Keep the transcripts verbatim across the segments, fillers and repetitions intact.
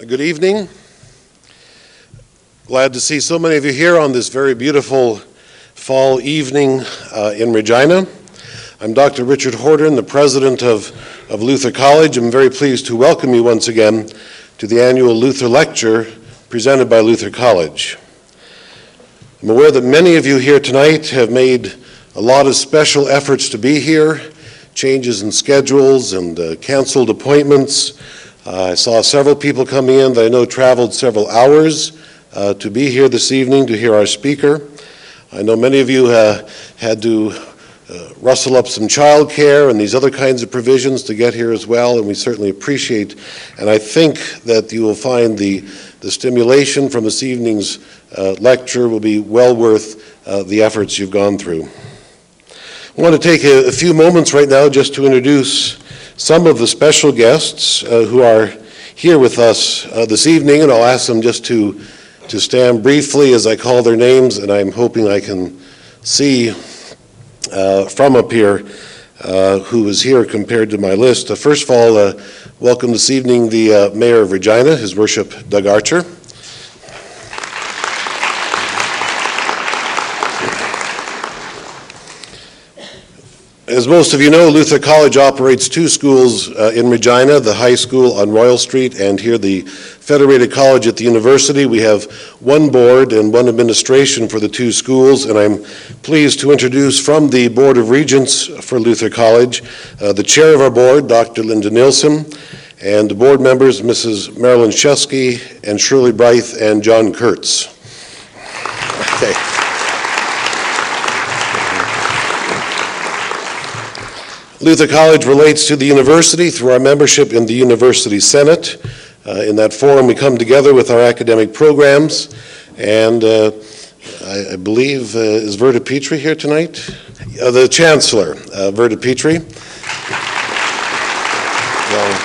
Good evening. Glad to see so many of you here on this very beautiful fall evening uh, in Regina. I'm Doctor Richard Horton, the president of, of Luther College. I'm very pleased to welcome you once again to the annual Luther Lecture presented by Luther College. I'm aware that many of you here tonight have made a lot of special efforts to be here, changes in schedules and uh, canceled appointments. Uh, I saw several people coming in that I know traveled several hours uh, to be here this evening to hear our speaker. I know many of you uh, had to uh, rustle up some child care and these other kinds of provisions to get here as well, and we certainly appreciate, and I think that you will find the, the stimulation from this evening's uh, lecture will be well worth uh, the efforts you've gone through. I want to take a, a few moments right now just to introduce some of the special guests uh, who are here with us uh, this evening, and I'll ask them just to, to stand briefly as I call their names, and I'm hoping I can see uh, from up here uh, who is here compared to my list. Uh, first of all, uh, welcome this evening the uh, Mayor of Regina, His Worship Doug Archer. As most of you know, Luther College operates two schools uh, in Regina, the high school on Royal Street and here the Federated College at the university. We have one board and one administration for the two schools, and I'm pleased to introduce from the Board of Regents for Luther College, uh, the chair of our board, Doctor Linda Nielsen, and the board members, Missus Marilyn Shesky and Shirley Brythe and John Kurtz. Okay. Luther College relates to the university through our membership in the University Senate. Uh, in that forum, we come together with our academic programs, and uh, I, I believe, uh, is Verda Petrie here tonight? Uh, the Chancellor, uh, Verda Petrie. Well,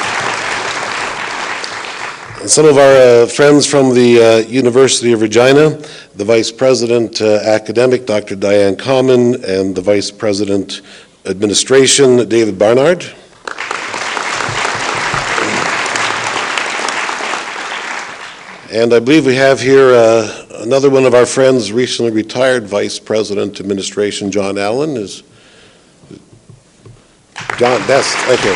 some of our uh, friends from the uh, University of Regina, the Vice President uh, Academic, Doctor Diane Common, and the Vice President Administration, David Barnard. And I believe we have here uh, another one of our friends, recently retired Vice President Administration, John Allen. Is John, that's, okay.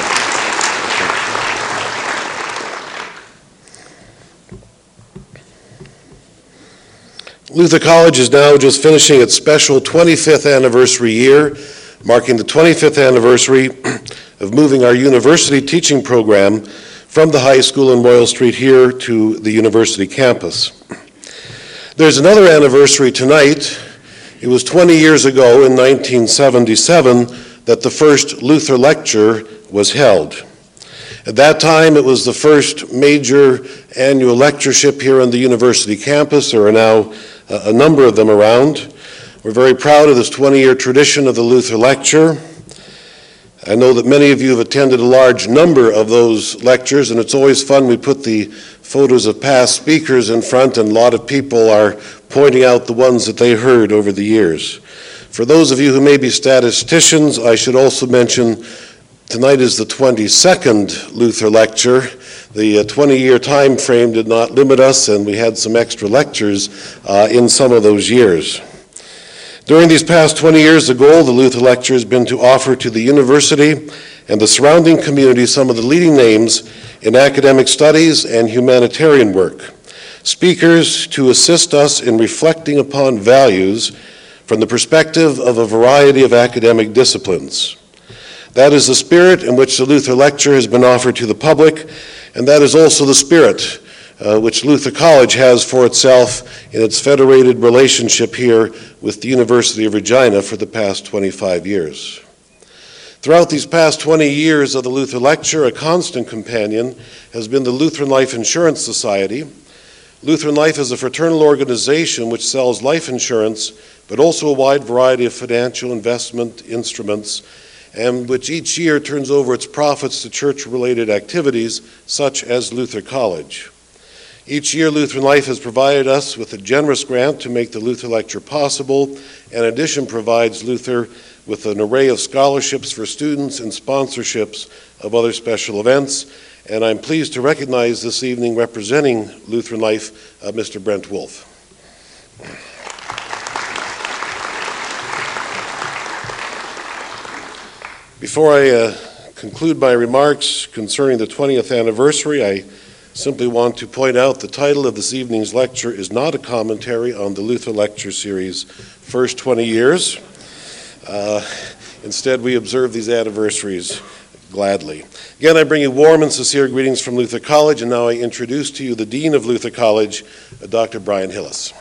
Luther College is now just finishing its special twenty-fifth anniversary year, marking the twenty-fifth anniversary of moving our university teaching program from the high school on Royal Street here to the university campus. There's another anniversary tonight. It was twenty years ago in nineteen seventy-seven that the first Luther Lecture was held. At that time, it was the first major annual lectureship here on the university campus. There are now a number of them around. We're very proud of this twenty-year tradition of the Luther Lecture. I know that many of you have attended a large number of those lectures, and it's always fun. We put the photos of past speakers in front, and a lot of people are pointing out the ones that they heard over the years. For those of you who may be statisticians, I should also mention tonight is the twenty-second Luther Lecture. The twenty-year time frame did not limit us, and we had some extra lectures uh, in some of those years. During these past twenty years, the goal of the Luther Lecture has been to offer to the university and the surrounding community some of the leading names in academic studies and humanitarian work, speakers to assist us in reflecting upon values from the perspective of a variety of academic disciplines. That is the spirit in which the Luther Lecture has been offered to the public, and that is also the spirit Uh, which Luther College has for itself in its federated relationship here with the University of Regina for the past twenty-five years. Throughout these past twenty years of the Luther Lecture, a constant companion has been the Lutheran Life Insurance Society. Lutheran Life is a fraternal organization which sells life insurance, but also a wide variety of financial investment instruments, and which each year turns over its profits to church-related activities such as Luther College. Each year, Lutheran Life has provided us with a generous grant to make the Luther Lecture possible, and in addition provides Luther with an array of scholarships for students and sponsorships of other special events. And I'm pleased to recognize this evening, representing Lutheran Life, uh, Mister Brent Wolf. Before I uh, conclude my remarks concerning the twentieth anniversary, I simply want to point out the title of this evening's lecture is not a commentary on the Luther Lecture Series' first twenty years. Uh, instead, we observe these anniversaries gladly. Again, I bring you warm and sincere greetings from Luther College, and now I introduce to you the Dean of Luther College, uh, Doctor Brian Hillis.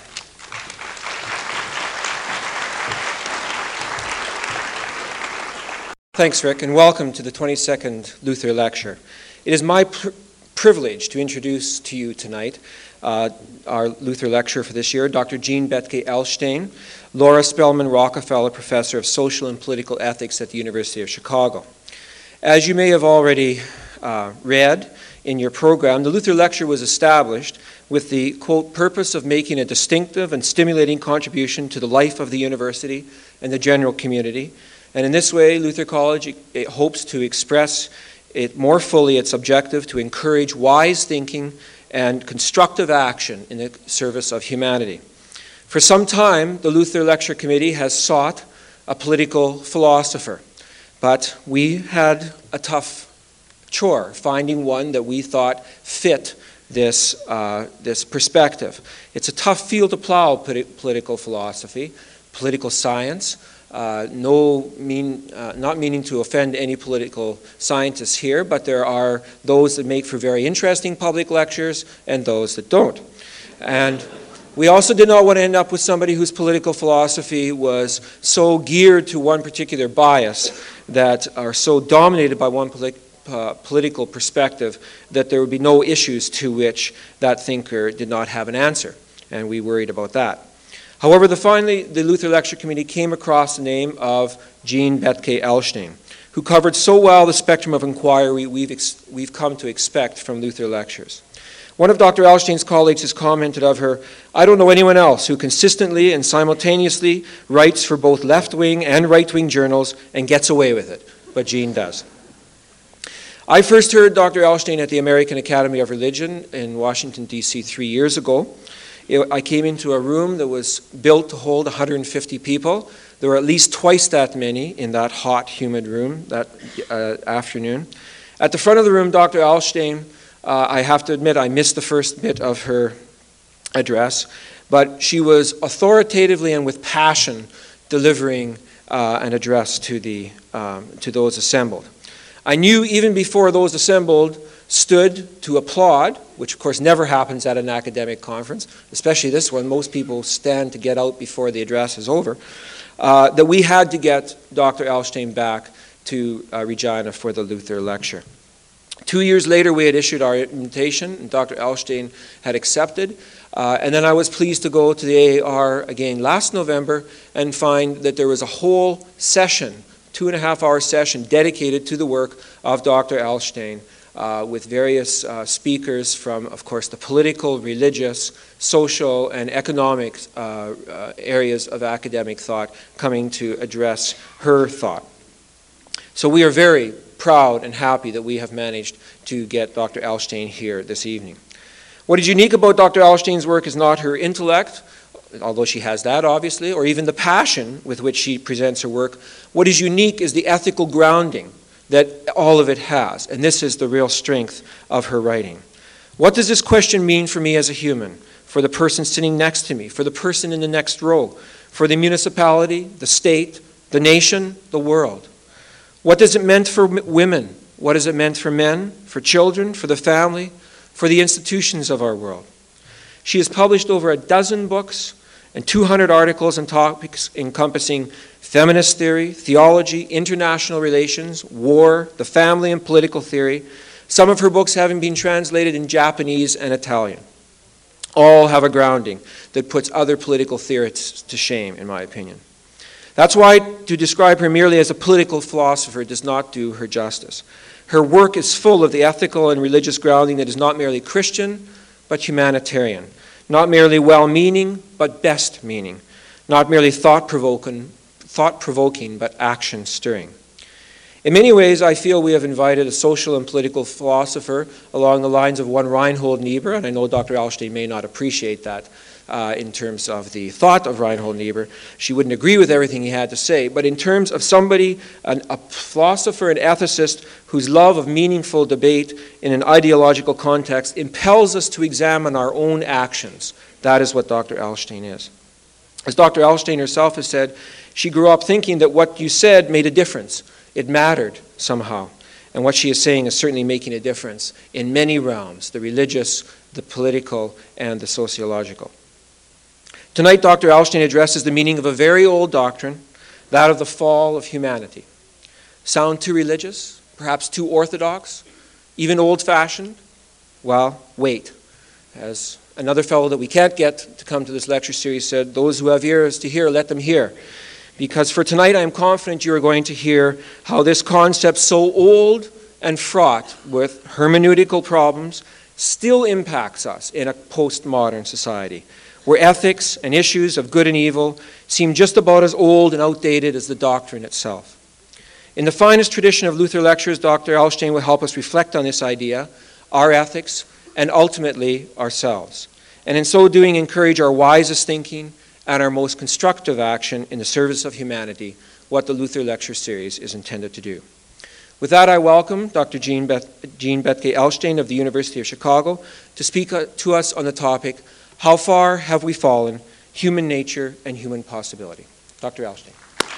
Thanks, Rick, and welcome to the twenty-second Luther Lecture. It is my pr- privilege to introduce to you tonight uh, our Luther Lecturer for this year, Doctor Jean Bethke Elshtain, Laura Spellman Rockefeller Professor of Social and Political Ethics at the University of Chicago. As you may have already uh, read in your program, the Luther Lecture was established with the, quote, purpose of making a distinctive and stimulating contribution to the life of the university and the general community. And in this way, Luther College it hopes to express it more fully its objective to encourage wise thinking and constructive action in the service of humanity. For some time, the Luther Lecture Committee has sought a political philosopher, but we had a tough chore finding one that we thought fit this, uh, this perspective. It's a tough field to plow, political philosophy, political science. Uh, no mean, uh, not meaning to offend any political scientists here, but there are those that make for very interesting public lectures and those that don't. And we also did not want to end up with somebody whose political philosophy was so geared to one particular bias that are so dominated by one politi- uh, political perspective that there would be no issues to which that thinker did not have an answer. And we worried about that. However, the, finally, the Luther Lecture Committee came across the name of Jean Bethke Elshtain, who covered so well the spectrum of inquiry we've, ex- we've come to expect from Luther lectures. One of Doctor Elshtain's colleagues has commented of her, "I don't know anyone else who consistently and simultaneously writes for both left-wing and right-wing journals and gets away with it, but Jean does." I first heard Doctor Elshtain at the American Academy of Religion in Washington, D C three years ago. I came into a room that was built to hold one hundred fifty people. There were at least twice that many in that hot, humid room that uh, afternoon. At the front of the room, Doctor Elshtain, uh, I have to admit I missed the first bit of her address, but she was authoritatively and with passion delivering uh, an address to, the, um, to those assembled. I knew even before those assembled stood to applaud, which of course never happens at an academic conference, especially this one. Most people stand to get out before the address is over, uh, that we had to get Doctor Elshtain back to uh, Regina for the Luther Lecture. Two years later, we had issued our invitation, and Doctor Elshtain had accepted. Uh, and then I was pleased to go to the A A R again last November and find that there was a whole session, two and a half hour session, dedicated to the work of Doctor Elshtain. Uh, with various uh, speakers from, of course, the political, religious, social, and economic uh, uh, areas of academic thought coming to address her thought. So we are very proud and happy that we have managed to get Doctor Elshtain here this evening. What is unique about Doctor Elshtain's work is not her intellect, although she has that, obviously, or even the passion with which she presents her work. What is unique is the ethical grounding that all of it has, and this is the real strength of her writing. What does this question mean for me as a human, for the person sitting next to me, for the person in the next row, for the municipality, the state, the nation, the world? What does it mean for women? What has it meant for men, for children, for the family, for the institutions of our world? She has published over a dozen books and two hundred articles and topics encompassing feminist theory, theology, international relations, war, the family and political theory, some of her books having been translated in Japanese and Italian. All have a grounding that puts other political theorists to shame, in my opinion. That's why to describe her merely as a political philosopher does not do her justice. Her work is full of the ethical and religious grounding that is not merely Christian, but humanitarian. Not merely well-meaning, but best-meaning. Not merely thought-provoking, thought-provoking, but action-stirring. In many ways, I feel we have invited a social and political philosopher along the lines of one Reinhold Niebuhr, and I know Doctor Ahlstein may not appreciate that uh, in terms of the thought of Reinhold Niebuhr. She wouldn't agree with everything he had to say, but in terms of somebody, an, a philosopher, an ethicist, whose love of meaningful debate in an ideological context impels us to examine our own actions. That is what Doctor Ahlstein is. As Doctor Ahlstein herself has said, she grew up thinking that what you said made a difference. It mattered somehow. And what she is saying is certainly making a difference in many realms, the religious, the political, and the sociological. Tonight, Doctor Ahlstein addresses the meaning of a very old doctrine, that of the fall of humanity. Sound too religious? Perhaps too orthodox? Even old-fashioned? Well, wait. As another fellow that we can't get to come to this lecture series said, those who have ears to hear, let them hear. Because for tonight, I am confident you are going to hear how this concept, so old and fraught with hermeneutical problems, still impacts us in a postmodern society, where ethics and issues of good and evil seem just about as old and outdated as the doctrine itself. In the finest tradition of Luther lectures, Doctor Ahlstein will help us reflect on this idea, our ethics, and ultimately ourselves. And in so doing, encourage our wisest thinking and our most constructive action in the service of humanity, what the Luther Lecture Series is intended to do. With that, I welcome Doctor Jean, Beth- Jean Bethke Ahlstein of the University of Chicago to speak uh, to us on the topic, How Far Have We Fallen? Human Nature and Human Possibility. Doctor Ahlstein.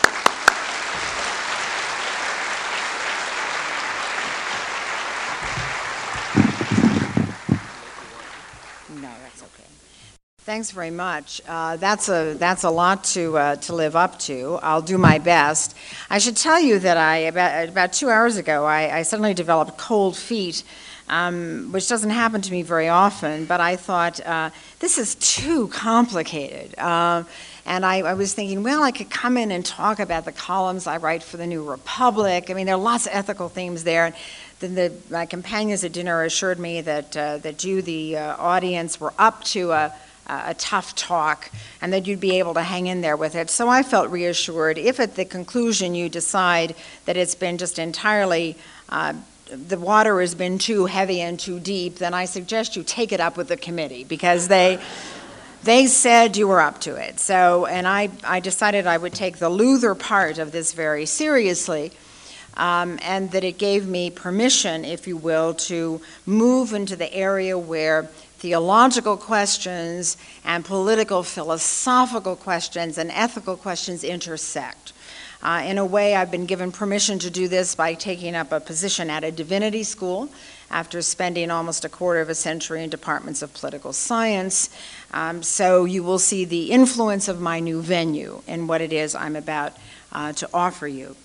Thanks very much. Uh, that's a that's a lot to uh, to live up to. I'll do my best. I should tell you that I about about two hours ago I, I suddenly developed cold feet, um, which doesn't happen to me very often. But I thought uh, this is too complicated, uh, and I, I was thinking, well, I could come in and talk about the columns I write for the New Republic. I mean, there are lots of ethical themes there. Then the, my companions at dinner assured me that uh, that you, the uh, audience, were up to a a tough talk, and that you'd be able to hang in there with it. So I felt reassured. If at the conclusion you decide that it's been just entirely, uh, the water has been too heavy and too deep, then I suggest you take it up with the committee, because they they said you were up to it. So, and I, I decided I would take the Luther part of this very seriously, um, and that it gave me permission, if you will, to move into the area where theological questions and political philosophical questions and ethical questions intersect. Uh, in a way, I've been given permission to do this by taking up a position at a divinity school after spending almost a quarter of a century in departments of political science. Um, so you will see the influence of my new venue in what it is I'm about uh, to offer you.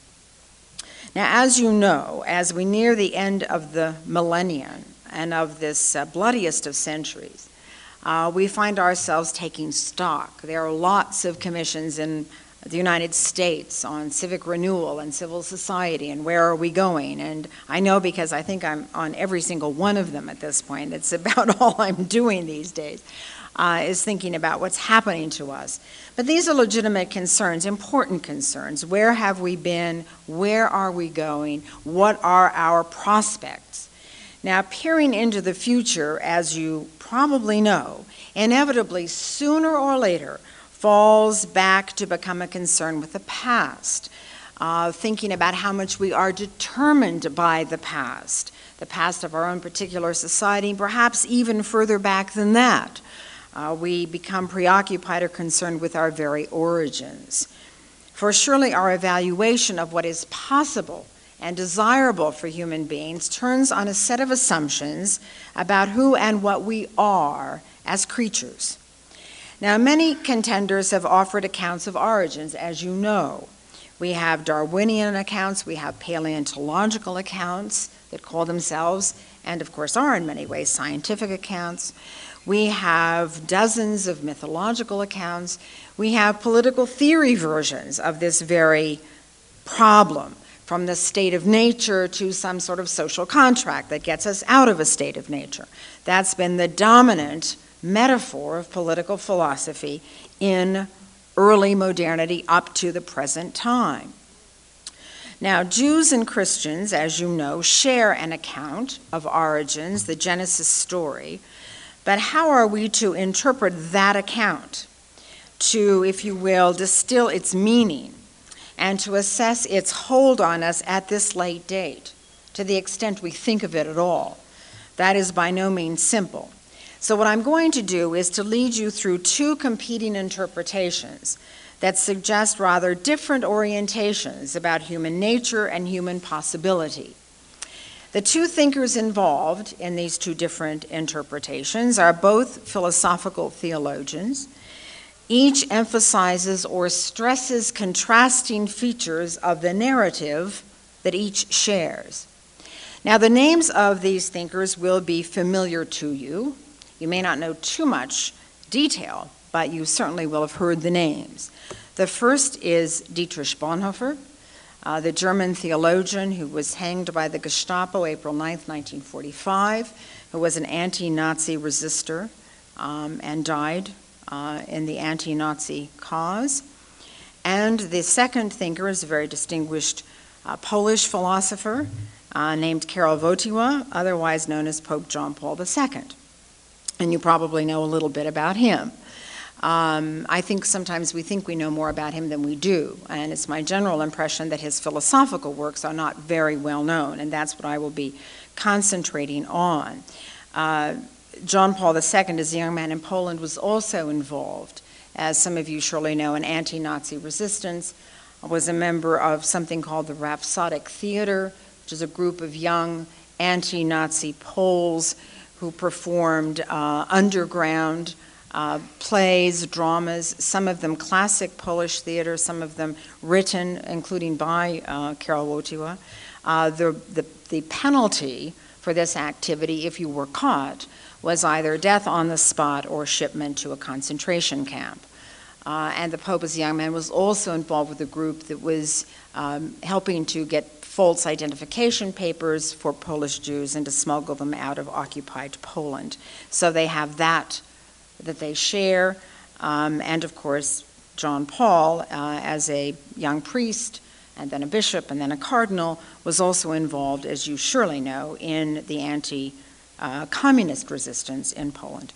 Now, as you know, as we near the end of the millennium, and of this uh, bloodiest of centuries, uh, we find ourselves taking stock. There are lots of commissions in the United States on civic renewal and civil society and where are we going. And I know because I think I'm on every single one of them at this point. It's about all I'm doing these days, uh, is thinking about what's happening to us. But these are legitimate concerns, important concerns. Where have we been? Where are we going? What are our prospects? Now, peering into the future, as you probably know, inevitably, sooner or later, falls back to become a concern with the past, uh, thinking about how much we are determined by the past, the past of our own particular society, perhaps even further back than that. Uh, we become preoccupied or concerned with our very origins. For surely our evaluation of what is possible and desirable for human beings turns on a set of assumptions about who and what we are as creatures. Now, many contenders have offered accounts of origins, as you know. We have Darwinian accounts, we have paleontological accounts that call themselves, and of course are in many ways, scientific accounts. We have dozens of mythological accounts. We have political theory versions of this very problem. from the state of nature to some sort of social contract that gets us out of a state of nature. That's been the dominant metaphor of political philosophy in early modernity up to the present time. Now, Jews and Christians, as you know, share an account of origins, the Genesis story, but how are we to interpret that account, to, if you will, distill its meaning, and to assess its hold on us at this late date, to the extent we think of it at all? That is by no means simple. So what I'm going to do is to lead you through two competing interpretations that suggest rather different orientations about human nature and human possibility. The two thinkers involved in these two different interpretations are both philosophical theologians. Each emphasizes or stresses contrasting features of the narrative that each shares. Now, the names of these thinkers will be familiar to you. You may not know too much detail, but you certainly will have heard the names. The first is Dietrich Bonhoeffer, uh, the German theologian who was hanged by the Gestapo April ninth, nineteen forty-five, who was an anti-Nazi resistor um, and died uh, in the anti-Nazi cause. And the second thinker is a very distinguished uh, Polish philosopher uh, named Karol Wojtyła, otherwise known as Pope John Paul the Second. And you probably know a little bit about him. Um, I think sometimes we think we know more about him than we do, and it's my general impression that his philosophical works are not very well known, and that's what I will be concentrating on. Uh, John Paul the Second, as a young man in Poland, was also involved, as some of you surely know, in anti-Nazi resistance, was a member of something called the Rhapsodic Theater, which is a group of young anti-Nazi Poles who performed uh, underground Uh, plays, dramas, some of them classic Polish theater, some of them written, including by uh, Karol Wojtyła. Uh, the, the, the penalty for this activity, if you were caught, was either death on the spot or shipment to a concentration camp. Uh, and the Pope, as a young man, was also involved with a group that was um, helping to get false identification papers for Polish Jews and to smuggle them out of occupied Poland. So they have that that they share, um, and of course, John Paul, uh, as a young priest, and then a bishop, and then a cardinal, was also involved, as you surely know, in the anti-communist uh, resistance in Poland.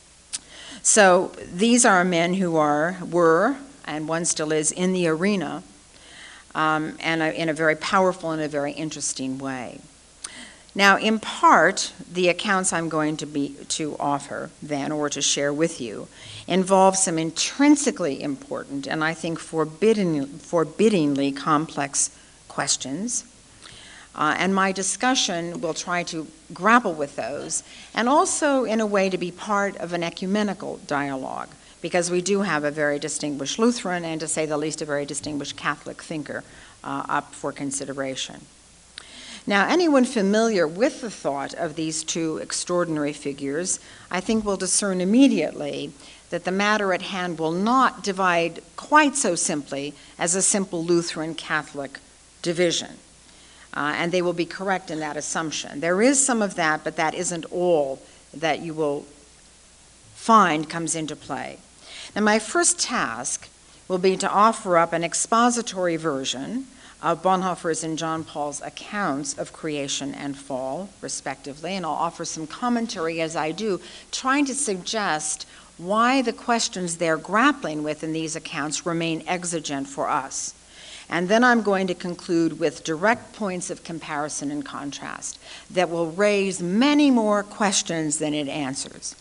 So these are men who are, were, and one still is, in the arena, um, and a, in a very powerful and a very interesting way. Now, in part, the accounts I'm going to be to offer then, or to share with you, involve some intrinsically important and I think forbidding, forbiddingly complex questions. Uh, and my discussion will try to grapple with those, and also in a way to be part of an ecumenical dialogue, because we do have a very distinguished Lutheran and, to say the least, a very distinguished Catholic thinker uh, up for consideration. Now, anyone familiar with the thought of these two extraordinary figures, I think, will discern immediately that the matter at hand will not divide quite so simply as a simple Lutheran-Catholic division. Uh, and they will be correct in that assumption. There is some of that, but that isn't all that you will find comes into play. Now, my first task will be to offer up an expository version of Bonhoeffer's and John Paul's accounts of creation and fall, respectively, and I'll offer some commentary as I do, trying to suggest why the questions they're grappling with in these accounts remain exigent for us. And then I'm going to conclude with direct points of comparison and contrast that will raise many more questions than it answers.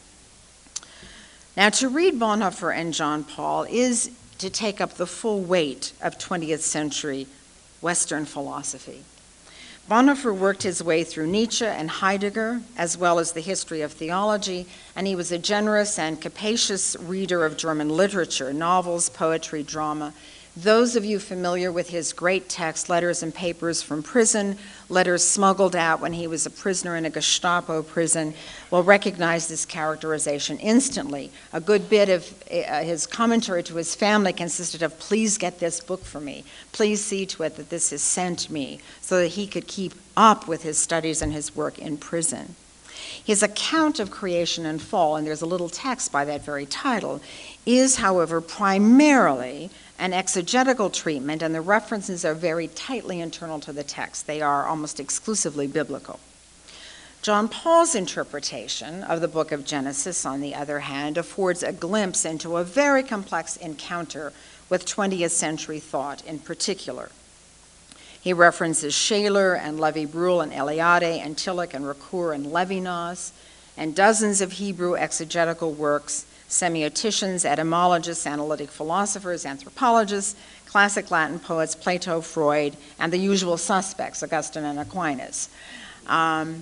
Now, to read Bonhoeffer and John Paul is to take up the full weight of twentieth century Western philosophy. Bonhoeffer worked his way through Nietzsche and Heidegger, as well as the history of theology, and he was a generous and capacious reader of German literature, novels, poetry, drama, Those of you familiar with his great text, Letters and Papers from Prison, letters smuggled out when he was a prisoner in a Gestapo prison, will recognize this characterization instantly. A good bit of uh, his commentary to his family consisted of, please get this book for me. Please see to it that this is sent me, so that he could keep up with his studies and his work in prison. His account of creation and fall, and there's a little text by that very title, is, however, primarily an exegetical treatment, and the references are very tightly internal to the text. They are almost exclusively biblical. John Paul's interpretation of the book of Genesis, on the other hand, affords a glimpse into a very complex encounter with twentieth century thought in particular. He references Shaler and Levi-Bruhl and Eliade and Tillich and Ricoeur and Levinas, and dozens of Hebrew exegetical works, semioticians, etymologists, analytic philosophers, anthropologists, classic Latin poets, Plato, Freud, and the usual suspects, Augustine and Aquinas. Um,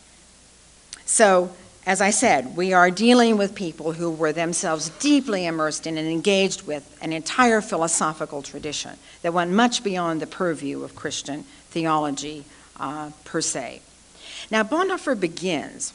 so, as I said, we are dealing with people who were themselves deeply immersed in and engaged with an entire philosophical tradition that went much beyond the purview of Christian theology uh, per se. Now, Bonhoeffer begins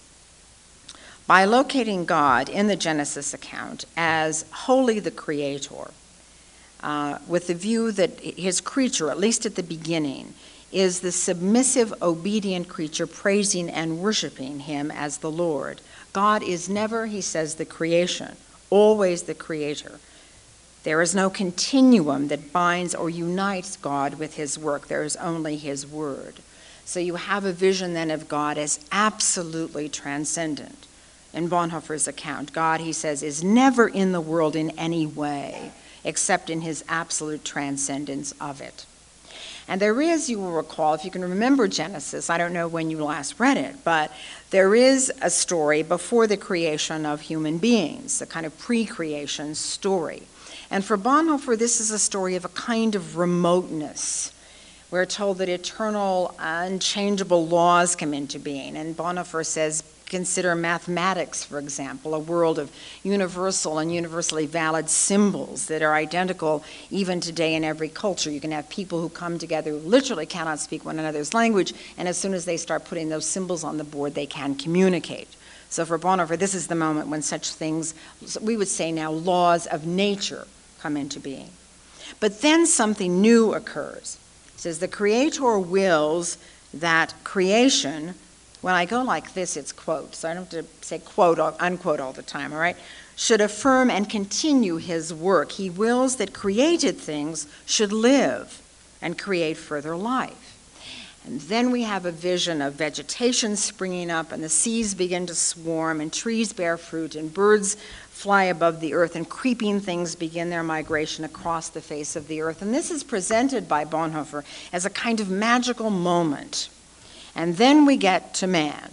by locating God in the Genesis account as wholly the creator, uh, with the view that his creature, at least at the beginning, is the submissive, obedient creature praising and worshiping him as the Lord. God is never, he says, the creation, always the creator. There is no continuum that binds or unites God with his work. There is only his word. So you have a vision then of God as absolutely transcendent. In Bonhoeffer's account, God, he says, is never in the world in any way, except in his absolute transcendence of it. And there is, you will recall, if you can remember Genesis, I don't know when you last read it, but there is a story before the creation of human beings, a kind of pre-creation story. And for Bonhoeffer, this is a story of a kind of remoteness. We're told that eternal, unchangeable laws come into being, and Bonhoeffer says, consider mathematics, for example, a world of universal and universally valid symbols that are identical even today in every culture. You can have people who come together who literally cannot speak one another's language, and as soon as they start putting those symbols on the board, they can communicate. So for Bonhoeffer, this is the moment when such things, we would say now, laws of nature come into being. But then something new occurs. It says the Creator wills that creation, when I go like this, it's quote, so I don't have to say quote or unquote all the time, all right? Should affirm and continue his work. He wills that created things should live and create further life. And then we have a vision of vegetation springing up, and the seas begin to swarm, and trees bear fruit, and birds fly above the earth, and creeping things begin their migration across the face of the earth. And this is presented by Bonhoeffer as a kind of magical moment. And then we get to man.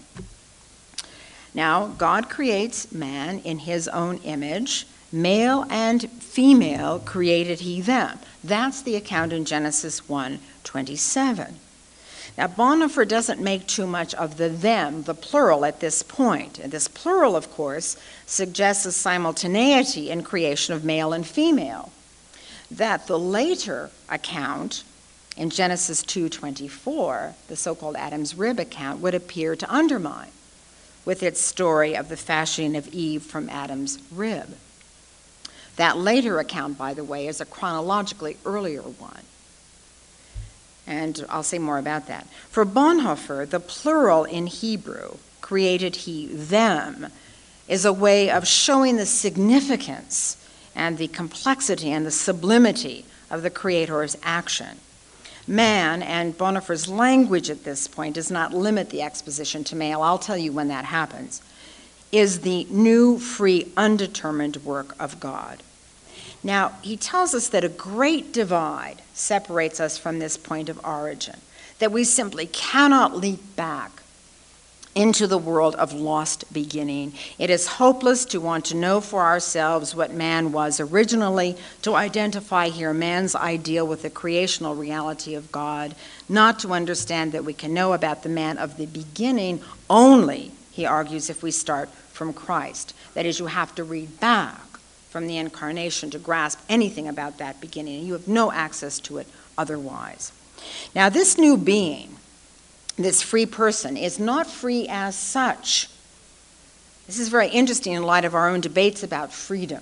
Now, God creates man in his own image. Male and female created he them. That's the account in Genesis one twenty-seven. Now, Bonhoeffer doesn't make too much of the them, the plural, at this point. And this plural, of course, suggests a simultaneity in creation of male and female. That the later account in Genesis two twenty-four, the so-called Adam's rib account, would appear to undermine with its story of the fashioning of Eve from Adam's rib. That later account, by the way, is a chronologically earlier one. And I'll say more about that. For Bonhoeffer, the plural in Hebrew, created he them, is a way of showing the significance and the complexity and the sublimity of the Creator's action. Man, and Bonhoeffer's language at this point does not limit the exposition to male, I'll tell you when that happens, is the new, free, undetermined work of God. Now, he tells us that a great divide separates us from this point of origin, that we simply cannot leap back into the world of lost beginning. It is hopeless to want to know for ourselves what man was originally, to identify here man's ideal with the creational reality of God, not to understand that we can know about the man of the beginning only, he argues, if we start from Christ. That is, you have to read back from the incarnation to grasp anything about that beginning. You have no access to it otherwise. Now, this new being, this free person, is not free as such. This is very interesting in light of our own debates about freedom.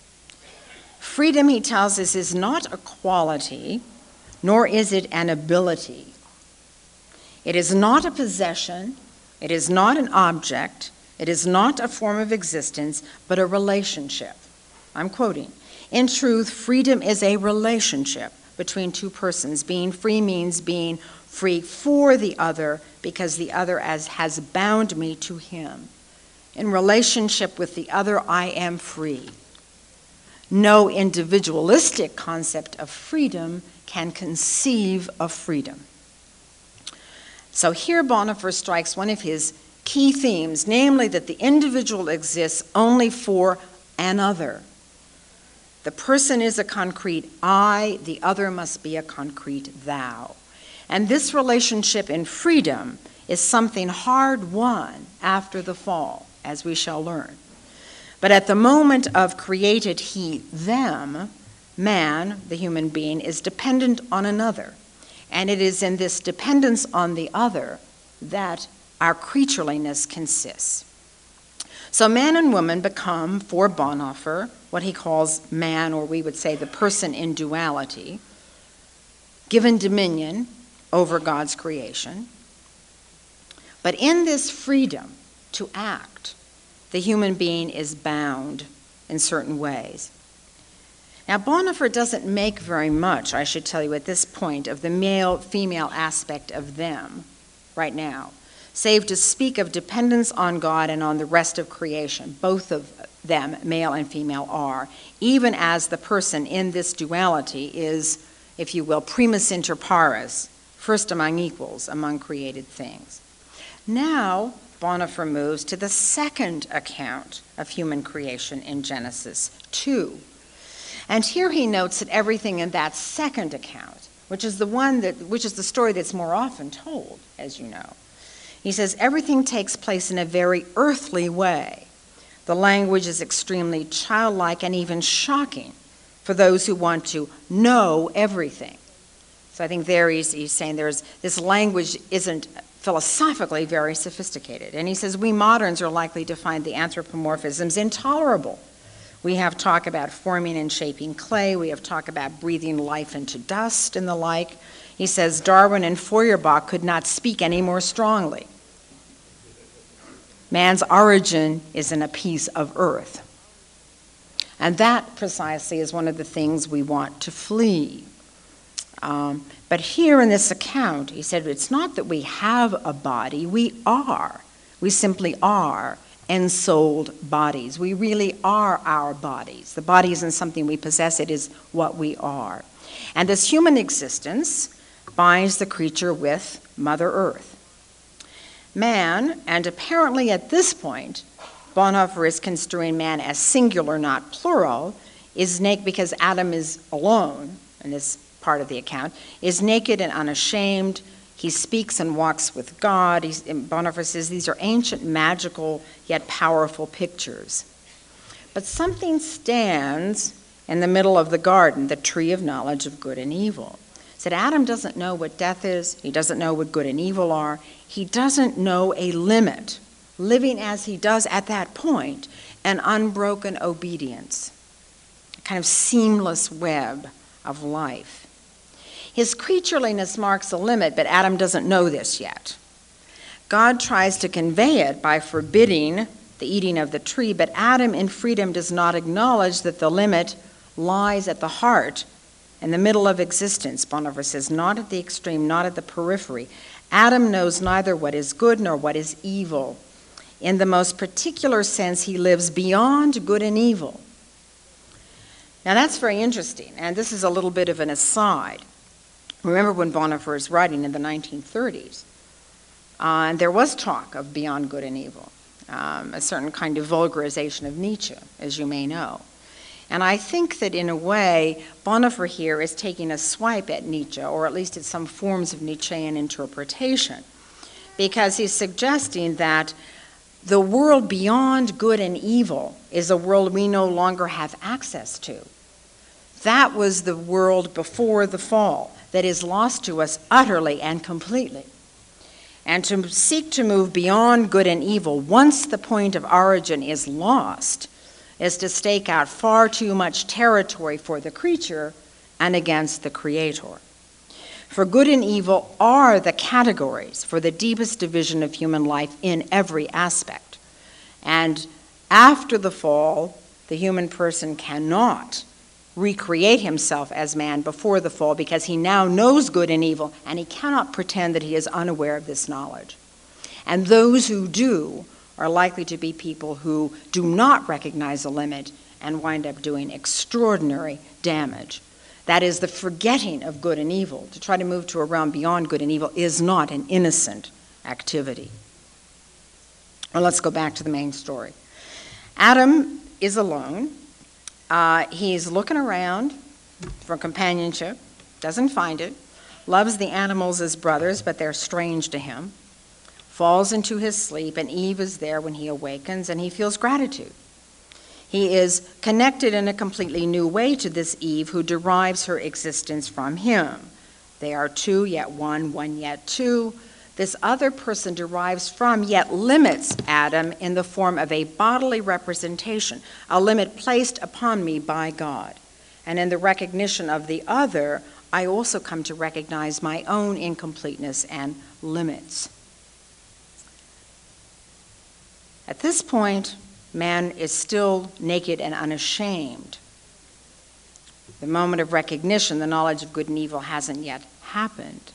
Freedom, he tells us, is not a quality, nor is it an ability. It is not a possession, it is not an object, it is not a form of existence, but a relationship. I'm quoting, "In truth, freedom is a relationship between two persons. Being free means being free for the other, because the other as has bound me to him. In relationship with the other, I am free. No individualistic concept of freedom can conceive of freedom." So here Bonhoeffer strikes one of his key themes, namely that the individual exists only for another. The person is a concrete I, the other must be a concrete thou. And this relationship in freedom is something hard won after the fall, as we shall learn. But at the moment of created he, them, man, the human being, is dependent on another. And it is in this dependence on the other that our creatureliness consists. So man and woman become, for Bonhoeffer, what he calls man, or we would say the person in duality, given dominion over God's creation. But in this freedom to act, the human being is bound in certain ways. Now, Bonhoeffer doesn't make very much, I should tell you at this point, of the male-female aspect of them right now, save to speak of dependence on God and on the rest of creation. Both of them, male and female, are, even as the person in this duality is, if you will, primus inter pares, first among equals, among created things. Now, Bonhoeffer moves to the second account of human creation in Genesis two. And here he notes that everything in that second account, which is the one that, which is the story that's more often told, as you know, he says everything takes place in a very earthly way. The language is extremely childlike and even shocking for those who want to know everything. So I think there he's, he's saying there's this language isn't philosophically very sophisticated. And he says we moderns are likely to find the anthropomorphisms intolerable. We have talk about forming and shaping clay. We have talk about breathing life into dust and the like. He says Darwin and Feuerbach could not speak any more strongly. Man's origin is in a piece of earth. And that precisely is one of the things we want to flee. Um, but here in this account, he said it's not that we have a body, we are. We simply are ensouled bodies. We really are our bodies. The body isn't something we possess, it is what we are. And this human existence binds the creature with Mother Earth. Man, and apparently at this point, Bonhoeffer is construing man as singular, not plural, is naked because Adam is alone in this part of the account, is naked and unashamed. He speaks and walks with God. He's, Bonhoeffer says these are ancient, magical, yet powerful pictures. But something stands in the middle of the garden, the tree of knowledge of good and evil. He said Adam doesn't know what death is. He doesn't know what good and evil are. He doesn't know a limit, living as he does at that point, an unbroken obedience, a kind of seamless web of life. His creatureliness marks a limit, but Adam doesn't know this yet. God tries to convey it by forbidding the eating of the tree, but Adam in freedom does not acknowledge that the limit lies at the heart, in the middle of existence. Bonhoeffer says, not at the extreme, not at the periphery. Adam knows neither what is good nor what is evil. In the most particular sense, he lives beyond good and evil. Now that's very interesting, and this is a little bit of an aside. Remember when Bonhoeffer was writing in the nineteen thirties, uh, and there was talk of beyond good and evil, um, a certain kind of vulgarization of Nietzsche, as you may know. And I think that in a way, Bonhoeffer here is taking a swipe at Nietzsche, or at least at some forms of Nietzschean interpretation, because he's suggesting that The world beyond good and evil is a world we no longer have access to. That was the world before the fall that is lost to us utterly and completely. And to seek to move beyond good and evil once the point of origin is lost is to stake out far too much territory for the creature and against the Creator. For good and evil are the categories for the deepest division of human life in every aspect. And after the fall, the human person cannot recreate himself as man before the fall because he now knows good and evil, and he cannot pretend that he is unaware of this knowledge. And those who do are likely to be people who do not recognize a limit and wind up doing extraordinary damage. That is, the forgetting of good and evil. To try to move to a realm beyond good and evil is not an innocent activity. Well, let's go back to the main story. Adam is alone. Uh, he's looking around for companionship, doesn't find it, loves the animals as brothers, but they're strange to him, falls into his sleep, and Eve is there when he awakens, and he feels gratitude. He is connected in a completely new way to this Eve who derives her existence from him. They are two, yet one, one, yet two. This other person derives from, yet limits Adam in the form of a bodily representation, a limit placed upon me by God. And in the recognition of the other, I also come to recognize my own incompleteness and limits. At this point, man is still naked and unashamed. The moment of recognition, the knowledge of good and evil, hasn't yet happened.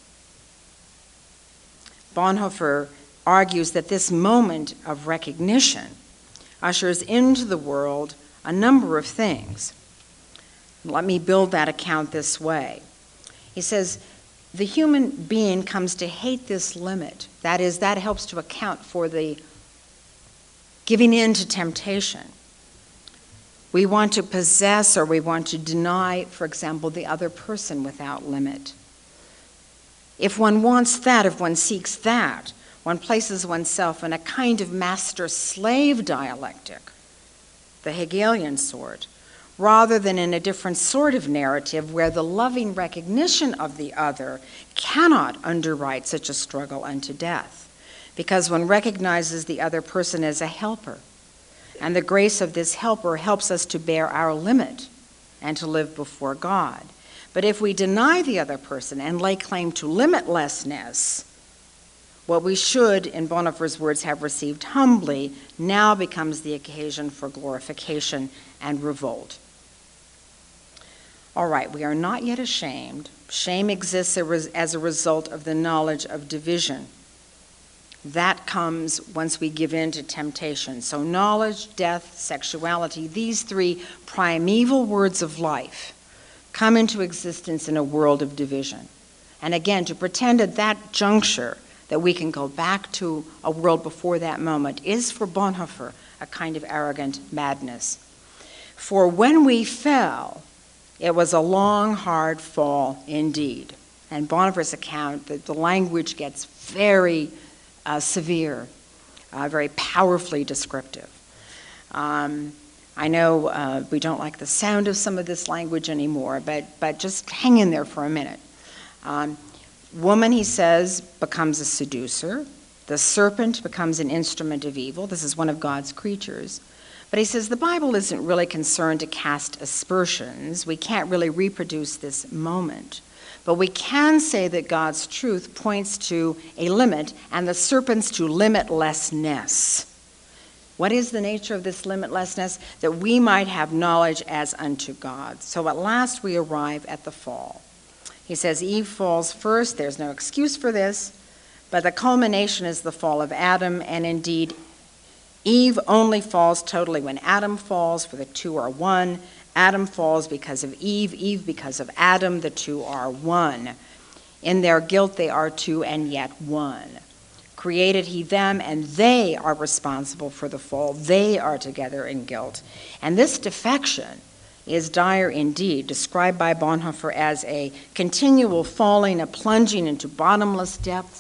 Bonhoeffer argues that this moment of recognition ushers into the world a number of things. Let me build that account this way. He says, the human being comes to hate this limit. That is, that helps to account for the giving in to temptation. We want to possess or we want to deny, for example, the other person without limit. If one wants that, if one seeks that, one places oneself in a kind of master-slave dialectic, the Hegelian sort, rather than in a different sort of narrative where the loving recognition of the other cannot underwrite such a struggle unto death, because one recognizes the other person as a helper, and the grace of this helper helps us to bear our limit and to live before God. But if we deny the other person and lay claim to limitlessness, what we should, in Bonhoeffer's words, have received humbly now becomes the occasion for glorification and revolt. All right, we are not yet ashamed. Shame exists as a result of the knowledge of division. That comes once we give in to temptation. So knowledge, death, sexuality, these three primeval words of life come into existence in a world of division. And again, to pretend at that juncture that we can go back to a world before that moment is for Bonhoeffer a kind of arrogant madness. For when we fell, it was a long, hard fall indeed. And Bonhoeffer's account, the, the language gets very uh, severe, uh, very powerfully descriptive. Um, I know uh, we don't like the sound of some of this language anymore, but, but just hang in there for a minute. Um, woman, he says, becomes a seducer. The serpent becomes an instrument of evil. This is one of God's creatures. But he says the Bible isn't really concerned to cast aspersions. We can't really reproduce this moment. But we can say that God's truth points to a limit and the serpent's to limitlessness. What is the nature of this limitlessness? That we might have knowledge as unto God. So at last we arrive at the fall. He says Eve falls first. There's no excuse for this. But the culmination is the fall of Adam. And indeed, Eve only falls totally when Adam falls, for the two are one. Adam falls because of Eve. Eve because of Adam. The two are one. In their guilt they are two and yet one. Created he them, and they are responsible for the fall. They are together in guilt. And this defection is dire indeed, described by Bonhoeffer as a continual falling, a plunging into bottomless depths,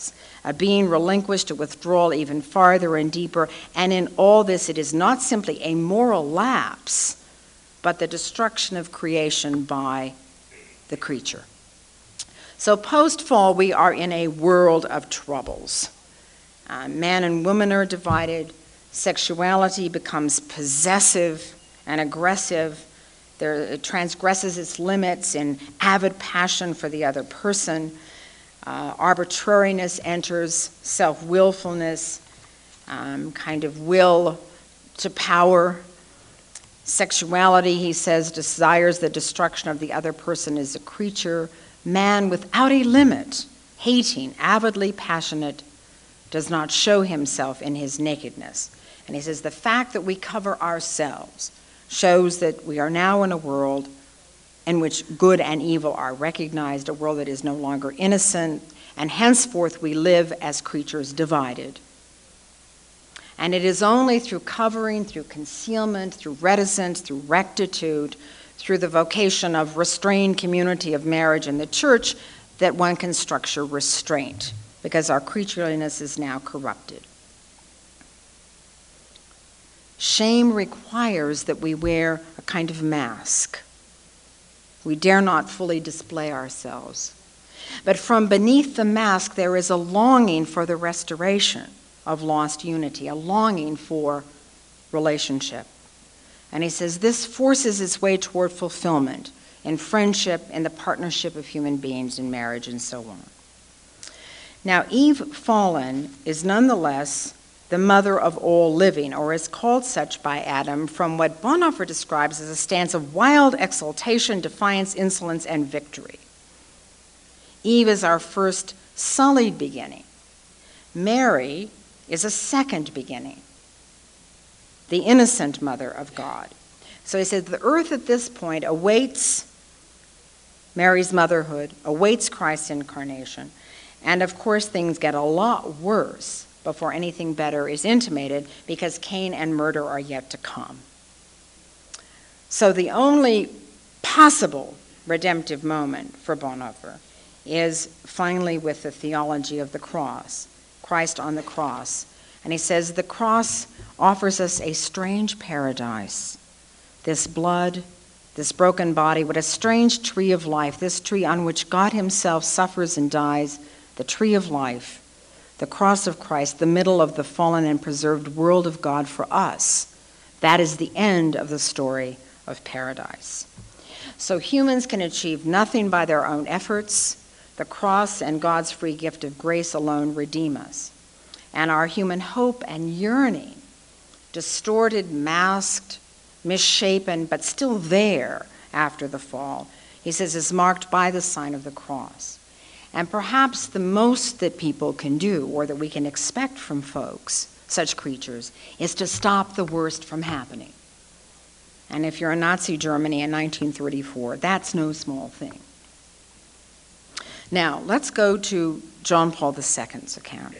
a being relinquished to withdrawal even farther and deeper. And in all this, it is not simply a moral lapse, but the destruction of creation by the creature. So post-fall, we are in a world of troubles. Uh, man and woman are divided. Sexuality becomes possessive and aggressive. There, it transgresses its limits in avid passion for the other person. Uh, arbitrariness enters, self-willfulness, um, kind of will to power. Sexuality, he says, desires the destruction of the other person as a creature. Man without a limit, hating, avidly passionate, does not show himself in his nakedness. And he says the fact that we cover ourselves shows that we are now in a world in which good and evil are recognized, a world that is no longer innocent, and henceforth we live as creatures divided. And it is only through covering, through concealment, through reticence, through rectitude, through the vocation of restrained community of marriage in the church that one can structure restraint, because our creatureliness is now corrupted. Shame requires that we wear a kind of mask. We dare not fully display ourselves. But from beneath the mask, there is a longing for the restoration of lost unity, a longing for relationship. And he says this forces its way toward fulfillment in friendship, in the partnership of human beings, in marriage, and so on. Now, Eve fallen is nonetheless the mother of all living, or is called such by Adam, from what Bonhoeffer describes as a stance of wild exultation, defiance, insolence, and victory. Eve is our first sullied beginning. Mary is a second beginning, the innocent mother of God. So he says the earth at this point awaits Mary's motherhood, awaits Christ's incarnation, and of course things get a lot worse before anything better is intimated, because Cain and murder are yet to come. So the only possible redemptive moment for Bonhoeffer is finally with the theology of the cross, Christ on the cross. And he says the cross offers us a strange paradise. This blood, this broken body, what a strange tree of life, this tree on which God himself suffers and dies, the tree of life. The cross of Christ, the middle of the fallen and preserved world of God for us. That is the end of the story of paradise. So humans can achieve nothing by their own efforts. The cross and God's free gift of grace alone redeem us. And our human hope and yearning, distorted, masked, misshapen, but still there after the fall, he says, is marked by the sign of the cross. And perhaps the most that people can do, or that we can expect from folks, such creatures, is to stop the worst from happening. And if you're in Nazi Germany in nineteen thirty-four, that's no small thing. Now, let's go to John Paul the Second's account.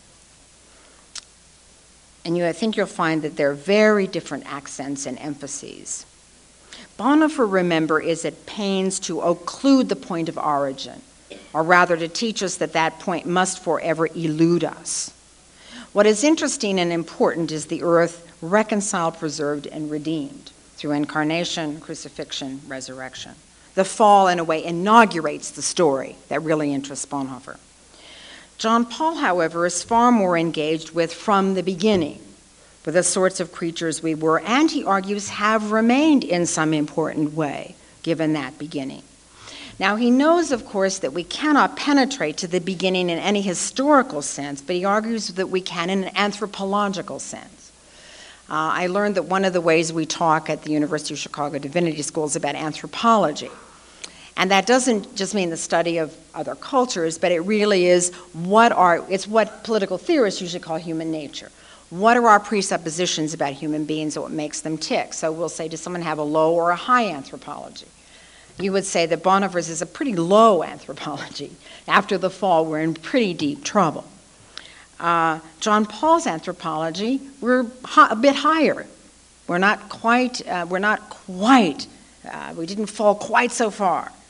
And you, I think you'll find that there are very different accents and emphases. Bonhoeffer, remember, is at pains to occlude the point of origin, or rather to teach us that that point must forever elude us. What is interesting and important is the earth reconciled, preserved, and redeemed through incarnation, crucifixion, resurrection. The fall, in a way, inaugurates the story that really interests Bonhoeffer. John Paul, however, is far more engaged with from the beginning, with the sorts of creatures we were, and he argues have remained in some important way, given that beginning. Now, he knows, of course, that we cannot penetrate to the beginning in any historical sense, but he argues that we can in an anthropological sense. Uh, I learned that one of the ways we talk at the University of Chicago Divinity School is about anthropology. And that doesn't just mean the study of other cultures, but it really is what are, it's what political theorists usually call human nature. What are our presuppositions about human beings and what makes them tick? So we'll say, does someone have a low or a high anthropology? You would say that Bonhoeffer's is a pretty low anthropology. After the fall, we're in pretty deep trouble. Uh, John Paul's anthropology, we're hi- a bit higher. We're not quite, uh, we're not quite, uh, we didn't fall quite so far.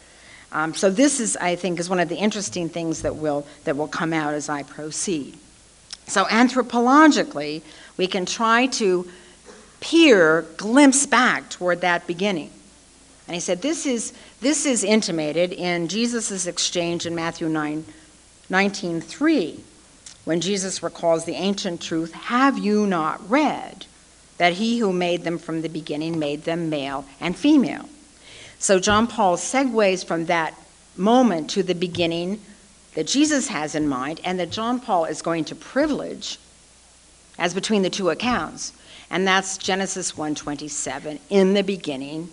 Um, so this is, I think, is one of the interesting things that will, that will come out as I proceed. So anthropologically, we can try to peer, glimpse back toward that beginning. And he said this is, this is intimated in Jesus' exchange in Matthew nine, nineteen three, when Jesus recalls the ancient truth, have you not read that he who made them from the beginning made them male and female? So John Paul segues from that moment to the beginning that Jesus has in mind and that John Paul is going to privilege as between the two accounts. And that's Genesis one twenty-seven, in the beginning,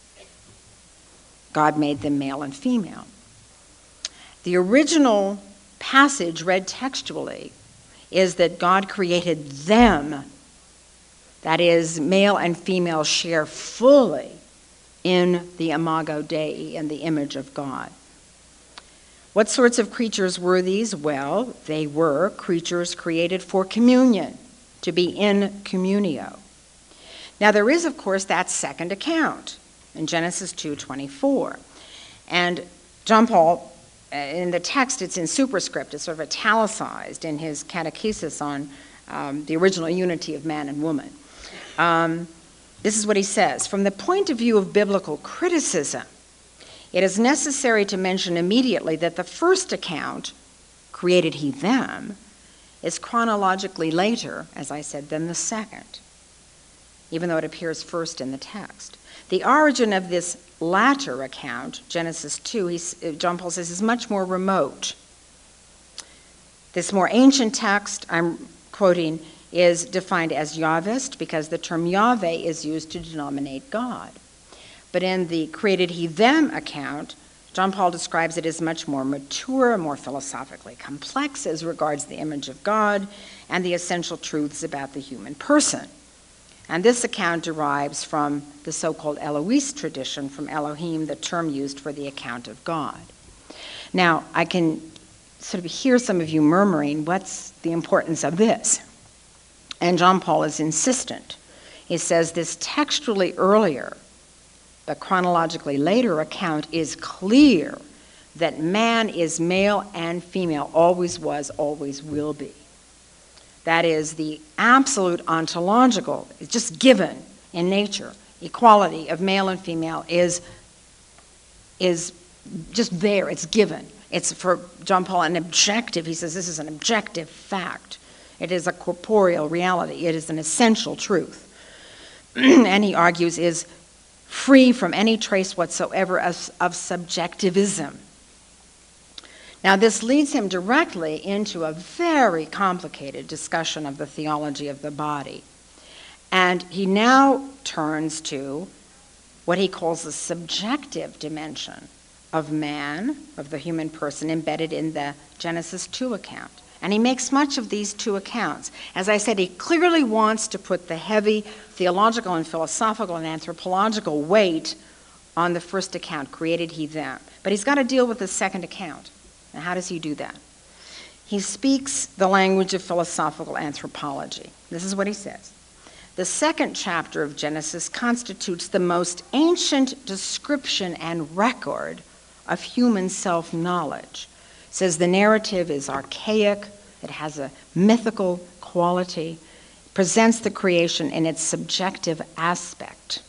God made them male and female. The original passage read textually is that God created them. That is, male and female share fully in the imago Dei, in the image of God. What sorts of creatures were these? Well, they were creatures created for communion, to be in communio. Now there is, of course, that second account in Genesis two twenty-four. And John Paul, in the text, it's in superscript, it's sort of italicized in his catechesis on um, the original unity of man and woman. Um, this is what he says: from the point of view of biblical criticism, it is necessary to mention immediately that the first account, created he them, is chronologically later, as I said, than the second, even though it appears first in the text. The origin of this latter account, Genesis two, he's, John Paul says, is much more remote. This more ancient text I'm quoting is defined as Yahvist because the term Yahweh is used to denominate God. But in the created he them account, John Paul describes it as much more mature, more philosophically complex as regards the image of God and the essential truths about the human person. And this account derives from the so-called Elohist tradition from Elohim, the term used for the account of God. Now, I can sort of hear some of you murmuring, what's the importance of this? And John Paul is insistent. He says this textually earlier, the chronologically later account is clear that man is male and female, always was, always will be. That is the absolute ontological, it's just given in nature. Equality of male and female is, is just there, it's given. It's, for John Paul, an objective. He says this is an objective fact. It is a corporeal reality. It is an essential truth. And he argues is free from any trace whatsoever of, of subjectivism. Now, this leads him directly into a very complicated discussion of the theology of the body. And he now turns to what he calls the subjective dimension of man, of the human person, embedded in the Genesis two account. And he makes much of these two accounts. As I said, he clearly wants to put the heavy theological and philosophical and anthropological weight on the first account, created he them. But he's got to deal with the second account. Now, how does he do that? He speaks the language of philosophical anthropology. This is what he says. The second chapter of Genesis constitutes the most ancient description and record of human self-knowledge. It says the narrative is archaic, it has a mythical quality, presents the creation in its subjective aspect.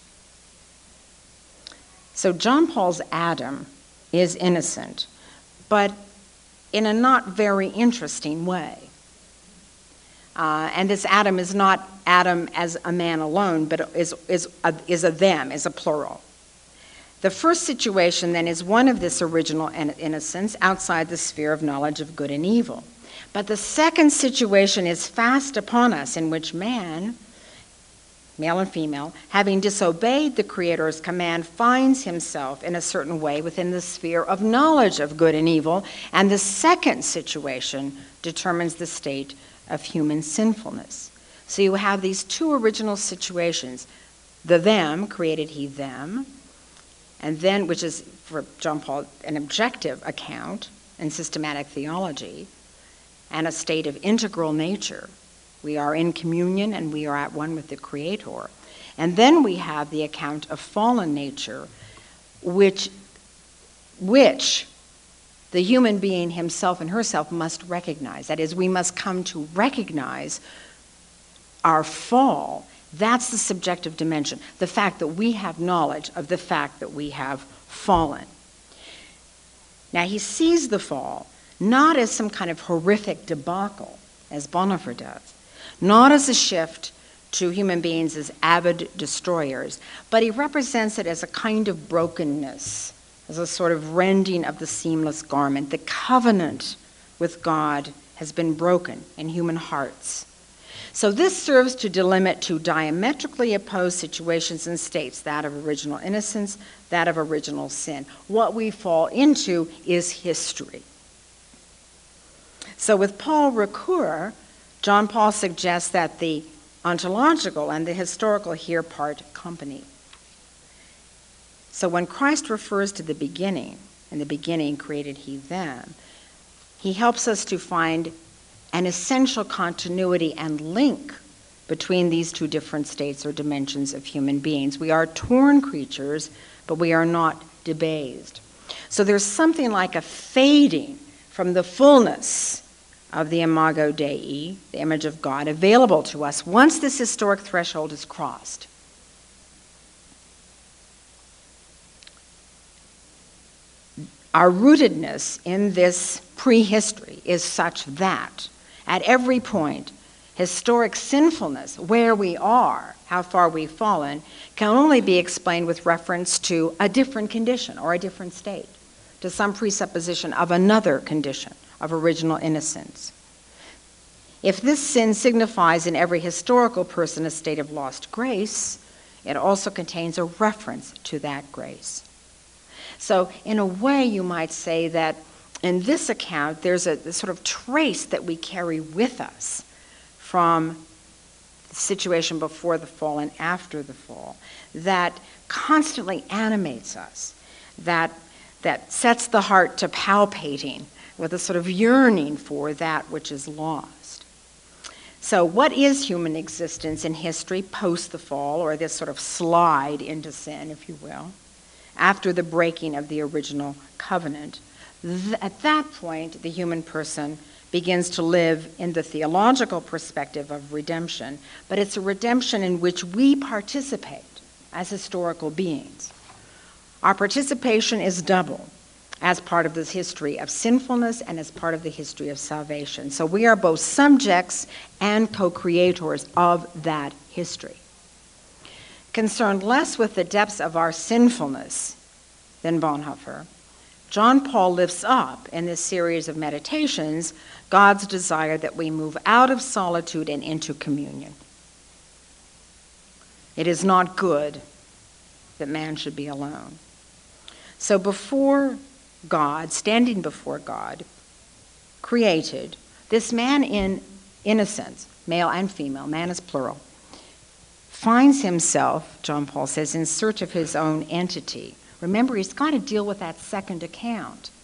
So John Paul's Adam is innocent, but in a not very interesting way. Uh, and this Adam is not Adam as a man alone, but is, is, a, is a them, is a plural. The first situation, then, is one of this original innocence outside the sphere of knowledge of good and evil. But the second situation is fast upon us, in which man, male and female, having disobeyed the Creator's command, finds himself in a certain way within the sphere of knowledge of good and evil, and the second situation determines the state of human sinfulness. So you have these two original situations, the them, created he them, and then, which is for John Paul an objective account in systematic theology, and a state of integral nature. We are in communion and we are at one with the Creator. And then we have the account of fallen nature, which which the human being himself and herself must recognize. That is, we must come to recognize our fall. That's the subjective dimension, the fact that we have knowledge of the fact that we have fallen. Now, he sees the fall not as some kind of horrific debacle, as Bonhoeffer does, not as a shift to human beings as avid destroyers, but he represents it as a kind of brokenness, as a sort of rending of the seamless garment. The covenant with God has been broken in human hearts. So this serves to delimit two diametrically opposed situations and states, that of original innocence, that of original sin. What we fall into is history. So with Paul Ricoeur, John Paul suggests that the ontological and the historical here part company. So when Christ refers to the beginning, in the beginning created he them, he helps us to find an essential continuity and link between these two different states or dimensions of human beings. We are torn creatures, but we are not debased. So there's something like a fading from the fullness of the Imago Dei, the image of God, available to us once this historic threshold is crossed. Our rootedness in this prehistory is such that at every point, historic sinfulness, where we are, how far we've fallen, can only be explained with reference to a different condition or a different state, to some presupposition of another condition of original innocence. If this sin signifies in every historical person a state of lost grace, it also contains a reference to that grace. So in a way, you might say that in this account, there's a, a sort of trace that we carry with us from the situation before the fall and after the fall that constantly animates us, that, that sets the heart to palpating with a sort of yearning for that which is lost. So what is human existence in history post the fall, or this sort of slide into sin, if you will, after the breaking of the original covenant? Th- at that point, the human person begins to live in the theological perspective of redemption, but it's a redemption in which we participate as historical beings. Our participation is double, as part of this history of sinfulness and as part of the history of salvation. So we are both subjects and co-creators of that history. Concerned less with the depths of our sinfulness than Bonhoeffer, John Paul lifts up in this series of meditations God's desire that we move out of solitude and into communion. It is not good that man should be alone. So before God, standing before God, created, this man in innocence, male and female, man is plural, finds himself, John Paul says, in search of his own entity. Remember, he's got to deal with that second account.